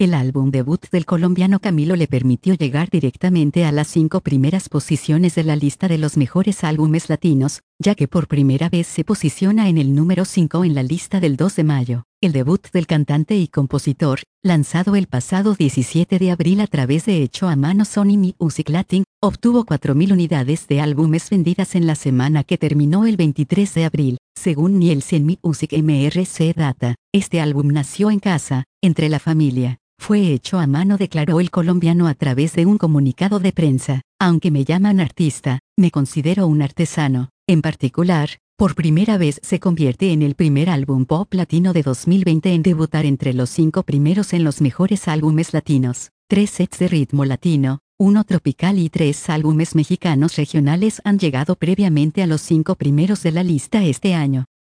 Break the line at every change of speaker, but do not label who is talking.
El álbum debut del colombiano Camilo le permitió llegar directamente a las 5 primeras posiciones de la lista de los mejores álbumes latinos, ya que por primera vez se posiciona en el número 5 en la lista del 2 de mayo. El debut del cantante y compositor, lanzado el pasado 17 de abril a través de Hecho a Mano Sony Music Latin, obtuvo 4.000 unidades de álbumes vendidas en la semana que terminó el 23 de abril, según Nielsen Music MRC Data. Este álbum nació en casa, entre la familia. Fue hecho a mano, declaró el colombiano a través de un comunicado de prensa. Aunque me llaman artista, me considero un artesano. En particular, por primera vez se convierte en el primer álbum pop latino de 2020 en debutar entre los 5 primeros en los mejores álbumes latinos. 3 sets de ritmo latino, 1 tropical y 3 álbumes mexicanos regionales han llegado previamente a los 5 primeros de la lista este año.